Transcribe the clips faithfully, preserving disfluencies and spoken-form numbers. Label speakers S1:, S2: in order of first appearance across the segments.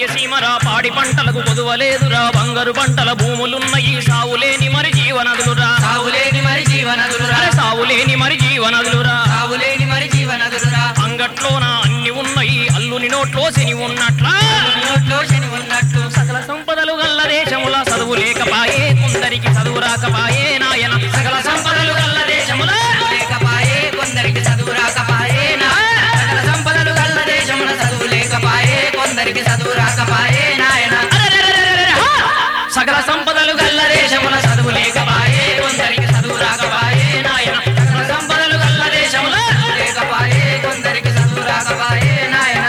S1: భాగ్యసీమరా పాడి పంటలకు కొదువలేదురా బంగారు పంటల భూములున్నయి సావులేని మరి జీవనదులురా
S2: సావులేని మరి జీవనదులురా
S1: సావులేని మరి జీవనదులురా
S2: సావులేని మరి జీవనదులురా
S1: అంగట్లోన అన్ని ఉన్నాయి అల్లుని నోట్లో శని ఉన్నట్లా
S2: నోట్లో శని ఉన్నట్టు
S1: సకల సంపదలు గల్ల దేశముల చదువు లేకపాయే కొందరికి చదువు రాకపాయే నాయన
S2: సకల సంపదలు గల్ల దేశముల లేకపాయే కొందరికి చదువు రాకపాయే నాయన సకల సంపదలు గల్ల దేశముల చదువు లేకపాయే కొందరికి చదువు రాకపాయే నాయన
S1: సకల సంపదలు గల్ల దేశముల చదువు లేకపాయే కొందరికి చదువు రాకపాయే నాయన
S2: సకల సంపదలు గల్ల దేశముల లేకపాయే కొందరికి చదువు రాకపాయే నాయన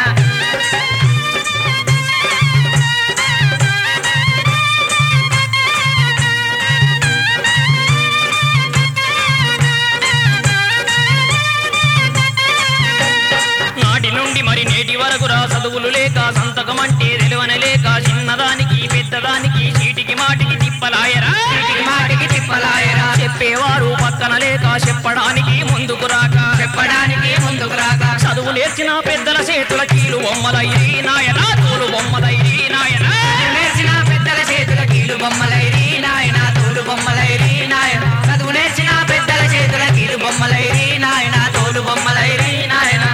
S1: నాటి నుండి మరి నేటి వరకు రా చదువులు లేక సంతకం అంటే తెలివన లేక చిన్నదానికి పెద్దదానికి చీటికి మాటికి తిప్పలాయరా
S2: చీటికి మాటికి తిప్పలాయరా
S1: చెప్పేవారు పక్కన లేక చెప్పడానికి ముందుకు రాక
S2: చెప్పడానికి ముందుకు రాక
S1: చదువు నేర్చిన పెద్దల చేతుల కీలు బొమ్మలయ్యి నాయన తోలు బొమ్మలయ్యి నాయన
S2: నేర్చిన పెద్దల చేతుల కీలు బొమ్మలైరి నాయన తోలు బొమ్మలైరి నాయన చదువు నేర్చిన పెద్దల చేతుల కీలు బొమ్మలైరి నాయన తోలు బొమ్మలైరి నాయన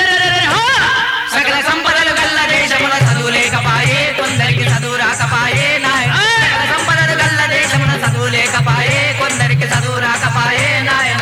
S2: సకల సంపదలు గల్ల దేశముల చదువు లేకపాయే కొందరికి చదువు రాకపాయే నాయన సకల సంపదలు గల్ల దేశముల చదువు లేకపాయే కొందరికి చదువు రాకపాయే నాయన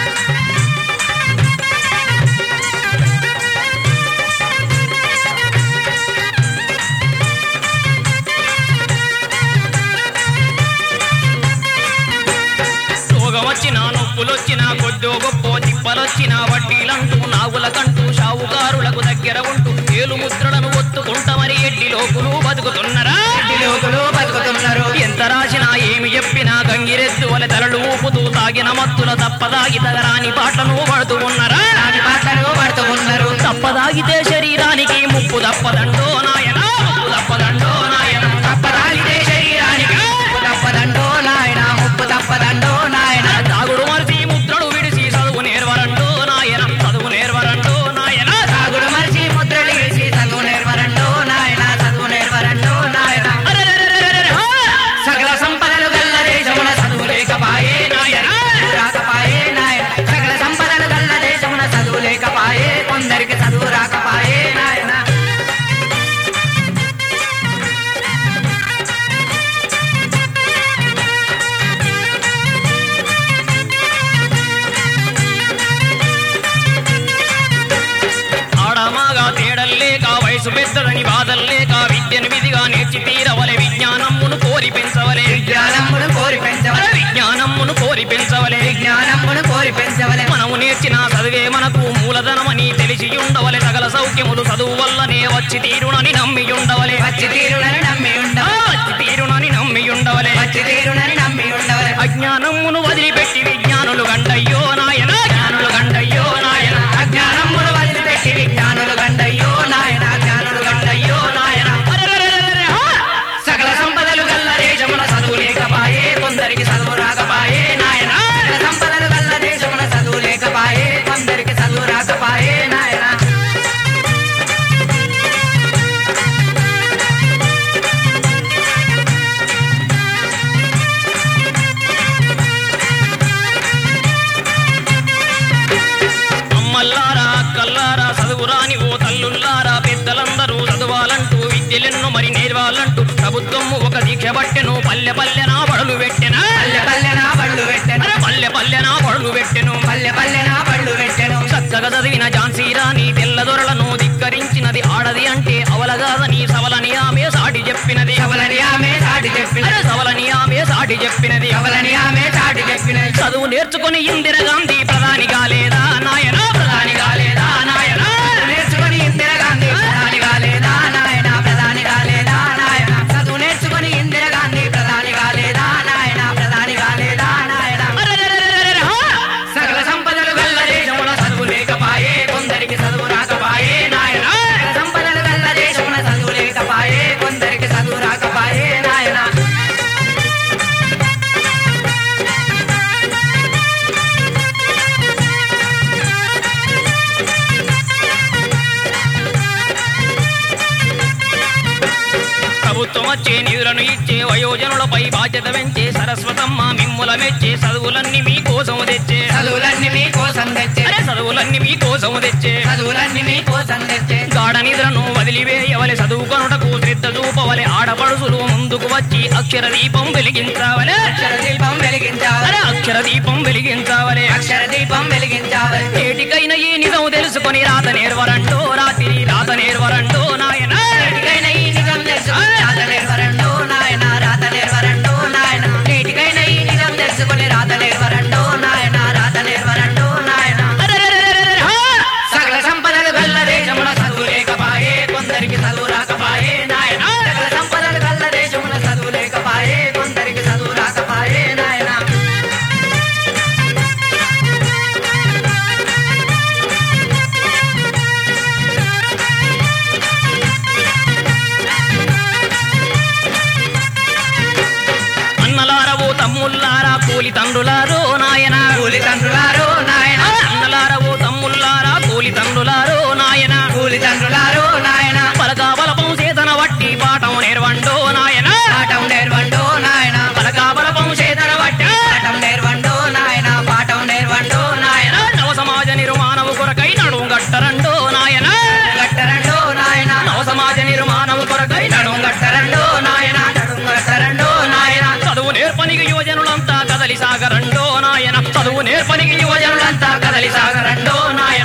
S1: రోగం వచ్చినా నొప్పులొచ్చినా కొద్దో గొప్ప తిప్పలొచ్చినా వడ్డీలంటూ నాగులకంటూ షావుకారులకు దగ్గర ఉంటూ ఏలు ముద్రలను ఒత్తుకుంటా మరి ఎడ్డి లోకులు బతుకుతున్నరా
S2: లోకులు బతుకుతున్నారు
S1: ఎంత రాసినా ఏమి చెప్పినా గంగిరెద్దు వలె తలలు ఊపుతూ తాగిన మత్తుల తప్పదాగి తగరాని పాటలు పడుతూ ఉన్నరా
S2: నాటి పాటలు పడుతూ ఉన్నారు
S1: తప్పదాగితే శరీరానికి ముప్పు తప్పదండో నాయన ముప్పు తప్పదండో నాయన
S2: తప్పదాగితే శరీరానికి ముప్పు తప్పదండో నాయన ముప్పు తప్పదండో నాయన
S1: తాగుడు మరిచి ముద్రలు విడిచి చదువు నేర్వరండో నాయన చదువు నేర్వరండో నాయన
S2: సాగుడు మరిచి ముద్రలు వేసి చదువు నేర్వరండో నాయన చదువు నేర్వరండో నాయన సకల సంపదలు గల్ల దేశమున చదువు లేకపాయే నాయన రాకపాయే నాయన సకల సంపదలు గల్ల దేశమున చదువు లేకపాయే కొందరికి చదువు రాకపాయే నాయన
S1: ఆడమాగా తేడల్లేక వయసు పెద్దదని బాధల్లేక విద్యను విధిగా నేర్చి తీరవలె విజ్ఞానమ్మును కోరి పెంచవలే
S2: విజ్ఞానమును కోరి పెంచవలె
S1: విజ్ఞానమ్మును కోరి పెంచవలే
S2: విజ్ఞానమును కోరి పెంచవలె
S1: మనము నేర్చిన చదివే మనకు మూలధనమని తెలిసి ఉండవలె సకల సౌఖ్యములు చదువు వల్లనే వచ్చి తీరునని నమ్మి ఉండవలే
S2: వచ్చి తీరునని నమ్మి ఉండవలె
S1: వచ్చి తీరునని నమ్మి ఉండవలే
S2: వచ్చి తీరునని నమ్మి ఉండవలె
S1: అజ్ఞానమును వదిలిపెట్టి విజ్ఞానులు గండయ్యో నాయన జ్ఞానులు గండయ్యో నాయన
S2: అజ్ఞానమును వదిలిపెట్టి విజ్ఞానులు గండయ్యో నాయన జ్ఞానులు గండయ్యో నాయన సకల సంపదలు గల్ల దేశముల చదువు లేకపాయే కొందరికి చదువు రాకపాయే నాయన సకల సంపదలు గల్ల దేశముల చదువు లేకపాయే కొందరికి చదువు రాకపాయే నాయన
S1: అమ్మల్లారా అక్కల్లారా చదువురాని ఓ తల్లుల్లారా పెద్దలందరూ చదవాలంటూ విద్యలెన్నో మరి నేర్వాలంటూ ప్రభుత్వము ఒక దీక్ష పట్టెను పల్లె పల్లెనా బడులు పెట్టెనా
S2: పల్లె పల్లెనా బళ్ళు పెట్టెను
S1: పల్లె పల్లెనా బడులు పెట్టెను
S2: పల్లె పల్లెనా బళ్ళు పెట్టెను
S1: చక్కగా చదివిన ఝాన్సీ రాణి తెల్లదొరలను ధిక్కరించినది ఆడది అంటే అవలగాదని సవలని ఆమె సాటి చెప్పినది
S2: సవలని ఆమె సాటి చెప్పినది
S1: అరే సవలని ఆమె సాటి చెప్పినది
S2: సవలని ఆమె సాటి చెప్పినది
S1: చదువు నేర్చుకుని ఇందిరాగాంధీ ప్రధాని కాలేదా నాయన ప్రధాని కాలేదా నాయన
S2: నేర్చుకొని ఇందిరాగాంధీ ప్రధాని కాలేదా నాయన ప్రధాని కాలేదా నాయన చదువు నేర్చుకొని ఇందిరాగాంధీ ప్రధాని కాలేదా నాయన ప్రధాని కాలేదా నాయన సకల సంపదలు గల్ల దేశముల చదువు లేకపాయే కొందరికి చదువు రాకపాయే నాయన సకల సంపదలు గల్ల దేశముల చదువు లేకపాయే కొందరికి చదువు రాకపాయే నాయన
S1: వచ్చే నిధులను ఇచ్చే వయోజనులపై బాధ్యత పెంచే సరస్వతమ్మ మిమ్ముల మెచ్చే చదువులన్నీ మీ కోసం తెచ్చే
S2: చదువులన్నీ మీ కోసం తెచ్చే
S1: అరే చదువులన్నీ మీ కోసం తెచ్చే
S2: చదువులన్నీ మీ కోసం తెచ్చే
S1: గాఢ నిద్రను వదిలివేయవలె చదువుకొనుటకు శ్రద్ధ చూపవలె ఆడపడుసులు ముందుకు వచ్చి అక్షర దీపం వెలిగించవలె
S2: అక్షర దీపం వెలిగించాలి
S1: అరే అక్షర దీపం వెలిగించవలె
S2: అక్షర దీపం వెలిగించాలి
S1: ఏటికైనా ఈ నిజం తెలుసుకొని రాత నేర్వరంటో రాత్రి రాత నేర్వరంటో నాయన
S2: నేటికైనా ఈ నిజం తెలుసుకొని రాత నేర్వరండో నాయన రాత నేర్వరండో నాయన నేటికైనా ఈ నిజం తెలుసుకొని రాత నేర్వరండో నాయన రాత నేర్వరండో నాయన సకల సంపదలు గల్ల దేశమున చదువు లేకపాయే కొందరికి చదువు రాకపాయే నాయన సకల సంపదలు గల్ల దేశమున చదువు లేకపాయే కొందరికి చదువు రాకపాయే నాయన
S1: అన్నలారవో తమ్ముల్లారా కూలి తండ్రులారో నాయన
S2: కూలి తండ్రులారో నాయన
S1: అన్నలారవో తమ్ముల్లారా కూలి తండ్రులారో నాయన
S2: కూలి తండ్రులారో నాయన
S1: పలకా బలపం చేతన వట్టి పాఠం నేర్వండో నాయన
S2: పాఠం నేర్వండో నాయన
S1: పలకా బలపం చేతన వట్టి
S2: పాఠం నేర్వండో నాయన పాఠం నేర్వండో నాయన
S1: నవ సమాజ నిర్మాణము కొరకై నడుం గట్టరండో నాయన
S2: గట్టరండో నాయన
S1: నవ సమాజ నిర్మాణము కొరకై నడుం
S2: గట్టరండో నాయన నడుం గట్టరండో నాయన
S1: చదువు నేర్పనికి యువజనులంతా కదలి సాగరండో నాయన చదువు నేర్పనికి యువజనులంతా
S2: యువజనులంతా కదలి సాగరండో నాయన